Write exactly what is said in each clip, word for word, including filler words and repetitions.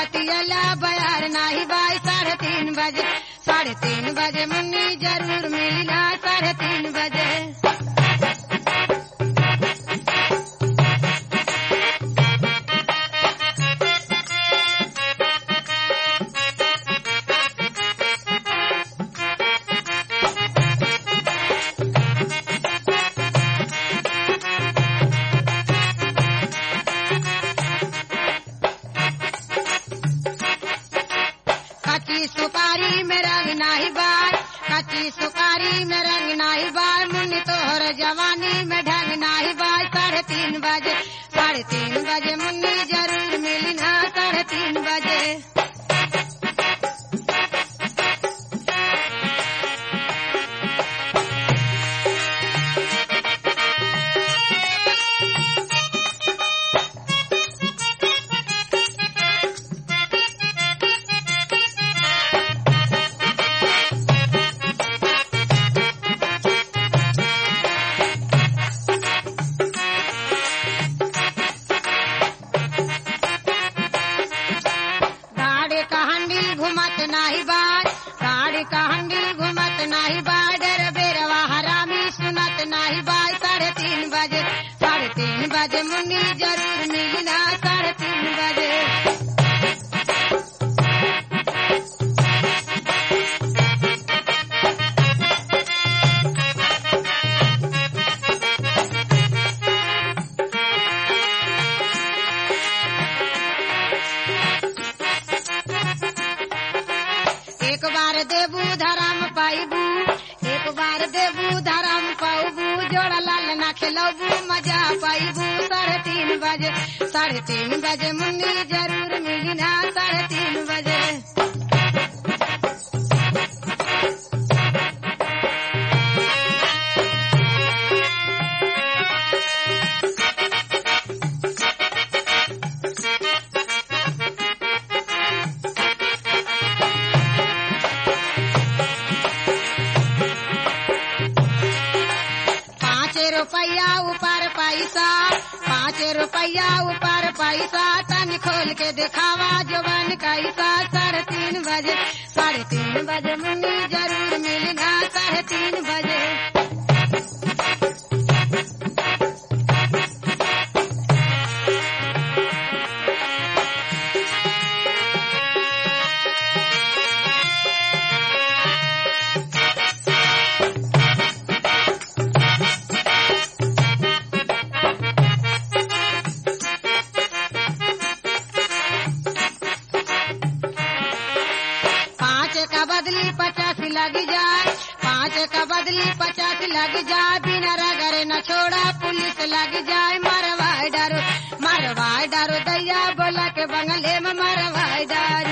बतियला बयार नाही बाई साढ़े तीन बजे साढ़े तीन बजे मुन्नी जरूर मिलना साढ़े तीन बजे। कच्ची सुपारी में रंग नाही बार कच्ची सुपारी में रंग नाही बार मुन्नी तोहर जवानी में ढंग नाही बार साढ़े तीन बजे साढ़े तीन बजे मुन्नी जरूर मिलना साढ़े तीन बजे। घुमत नाही बार गाड़ी का हंडिल घुमत नाही बार डर बेरवा हरामी सुनत नाही बार साढ़े तीन बजे साढ़े तीन बजे मुन्नी जरूर मिलना साढ़े तीन बजे। एक बार देबू धराम पाइबू एक बार देबू धराम पाइबू जोड़ा लाल ना खिलाबू मजा पाइबू साढ़े तीन बजे साढ़े तीन बजे मुन्नी जरूर मिलना साढ़े तीन बजे। रुपया ऊपर पैसा पाँच रुपया ऊपर पैसा तन खोल के दिखावा जवान कैसा साढ़े तीन बजे साढ़े तीन बजे मुन्नी जरूर मिलना साढ़े तीन बजे। का बदली पचास लग जाए पाँच का बदली पचास लग जाए बिना रगड़े न छोड़ा पुलिस लग जाए मरवाए डारो मरवाए डारो दैया बोला के बंगले में मरवाए डारो।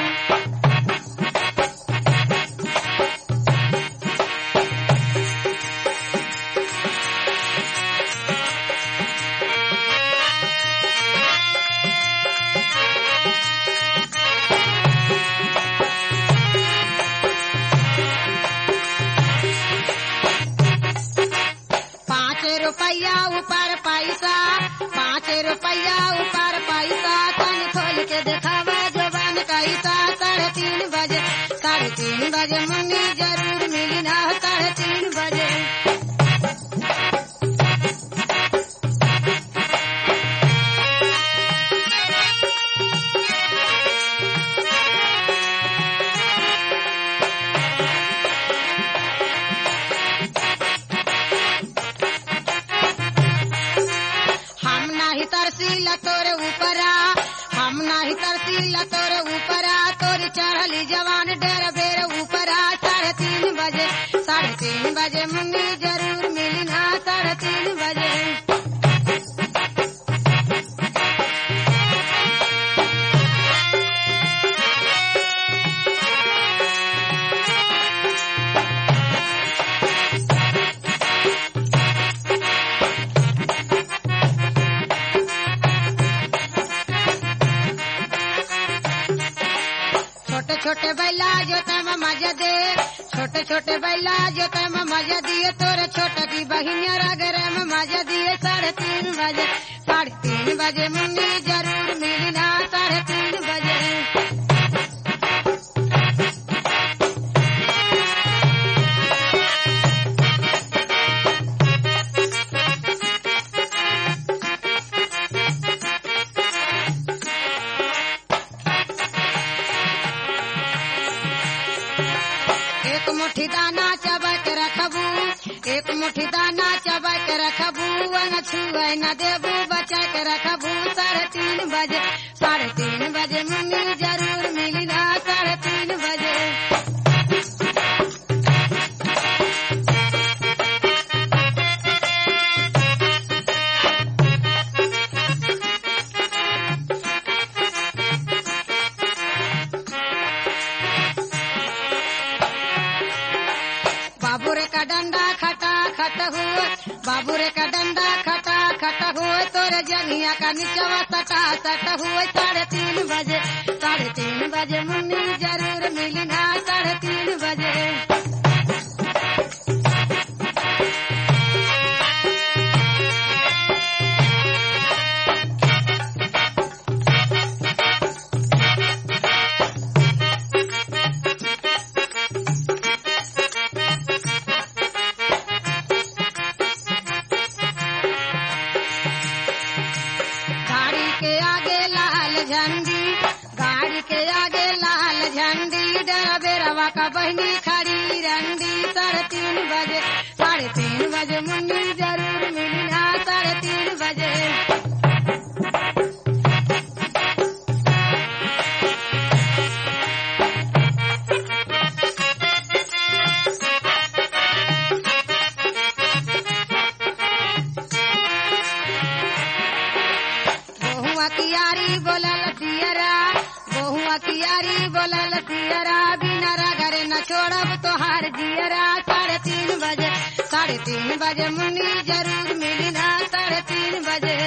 रुपया ऊपर पैसा पाँच रुपया ऊपर पैसा तन खोल के दिखावा जवान कैसा साढ़े तीन बजे साढ़े तीन बजे मुन्नी जरूर मिलना साढ़े तीन बजे। तरसीला तोरे ऊपरा हम नाही तरसीला तोरे ऊपरा तोरी चढ़ली जवान डेर बेर ऊपरा साढ़े तीन बजे साढ़े तीन बजे मुन्नी जरूर मिलना साढ़े तीन बजे। छोटे छोटे बैला जो तम मजा दे छोटे छोटे बैला जो तम मजा दिए तोरे छोटा की बहिनिया रगरे में मजा दिए साढ़े तीन बजे साढ़े तीन बजे मुन्नी जरूर मिलना साढ़े तीन बजे। एक मुट्ठी दाना चबा के रखबू, एक मुट्ठी दाना चबा के रखबू, न छुए न देबू बचा के रखबू। साढ़े तीन बजे साढ़े तीन बजे मुन्नी जरूर मिली ना, साढ़े तीन बजे। बाबूरे का डंडा खटा खट हुए, बाबूरे का डंडा खटा खट हुए, तोरे जंगिया का नीचवा सटा सट हुए। साढ़े तीन बजे साढ़े तीन बजे मुन्नी जरूर मिली ना, साढ़े तीन बजे। झंडी गाड़ी के आगे लाल झंडी, डरा बेरवा का बहनी खड़ी रंडी। साढ़े तीन बजे साढ़े तीन बजे मुन्नी जरूर मिली ना, साढ़े तीन बजे। बहुआ कियारी बोलल दियरा, बहुआ कियारी बोलल दियरा, बिना रगरे न छोड़ब तोहार जियरा। साढ़े तीन बजे साढ़े तीन बजे मुन्नी जरूर मिली ना, साढ़े तीन बजे।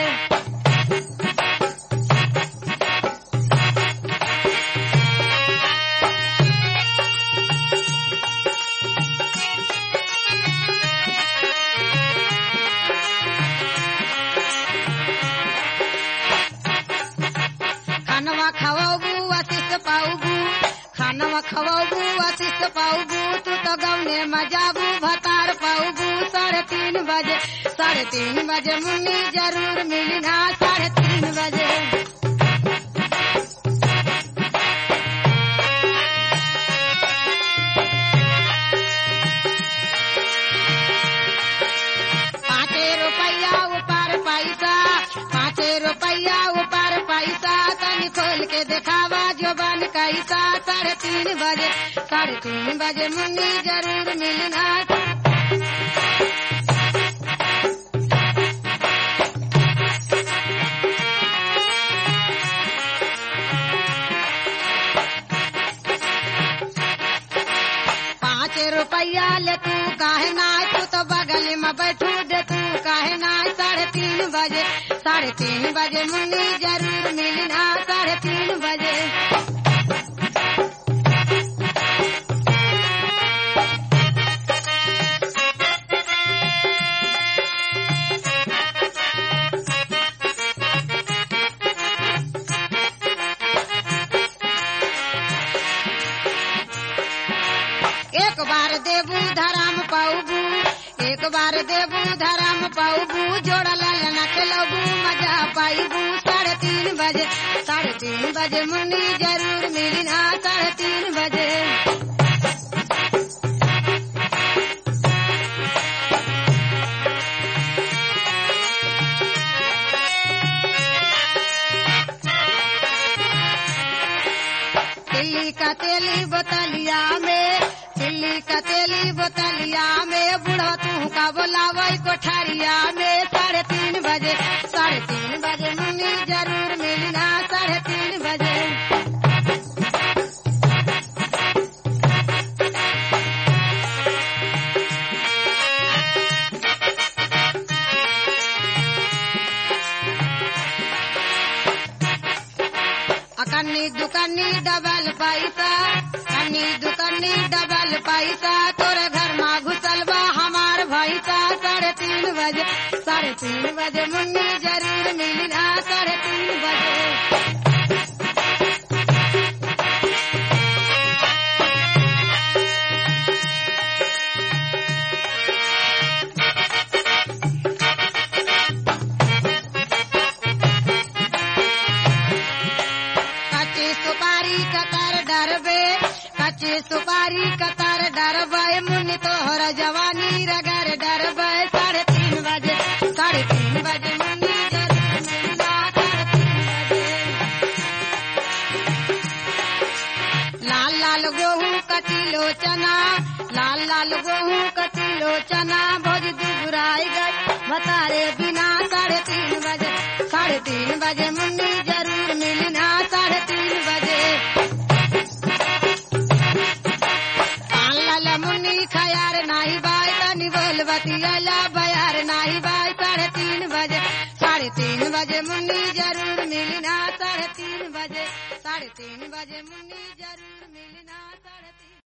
खानवा खवाबू आशीष पाऊबू, खानवा खवाबू आशीष पाऊबू, तू तो गौने मजाबू भतार पाऊबू। साढ़े तीन बजे साढ़े तीन बजे मुन्नी जरूर मिली ना, साढ़े तीन बजे। पाँचे रुपया ऊपर पैसा, पाँचे रुपया ऊपर पैसा, तनी खोल के दिखावा जो बन कैसा। साढ़े तीन बजे साढ़े तीन बजे मुन्नी जरूर मिलना। पाँच रुपया ले तू काहे ना, तू तो बगल में बैठू दे तू काहे ना। साढ़े तीन बजे साढ़े तीन बजे मुन्नी जरूर मिलना, साढ़े तीन बजे। एक बार देबू धराम पाऊबू, एक बार देबू धराम पाऊबू, जोड़ा लालना खेलबू मजा पाईबू। साढ़े तीन बजे साढ़े तीन बजे मुन्नी जरूर मिलना, साढ़े तीन बजे। तिल्ली का तेली बोतलिया में, तिल्ली का तेली बोतलिया में, बूढ़ा तू का बोलावे कोठरिया में। साढ़े तीन बजे साढ़े तीन बजे मुन्नी जरूर मिलना, साढ़े तीन बजे। कन्नी दुकन्नी डबल पैसा, कन्नी दुकन्नी डबल पैसा, तोरे घर में घुसल बा हमार भैसा। साढ़े तीन बजे साढ़े तीन बजे मुन्नी जरूर मिलना, साढ़े तीन बजे। कच्ची सुपारी कतर डरबे, कच्ची सुपारी कतर डरबे, तोहरा जवानी रगर डरबे साढ़े तीन बजे साढ़े तीन बजे मुन्नी जरूर मिलना साढ़े तीन बजे। लाल लाल गेहूं कटिलो चना लाल लाल गेहूं कटिलो चना भोज दुबराई गई बतारे बिना साढ़े तीन बजे साढ़े तीन बजे मुन्नी जरूर मिलना साढ़े तीन बजे। आला मुन्नी खयार नाही बाई तनी बोल बतियाला बयार नाही बाई साढ़े तीन बजे साढ़े तीन बजे मुन्नी जरूर मिलना साढ़े तीन बजे साढ़े तीन बजे मुन्नी जरूर मिलना साढ़े तीन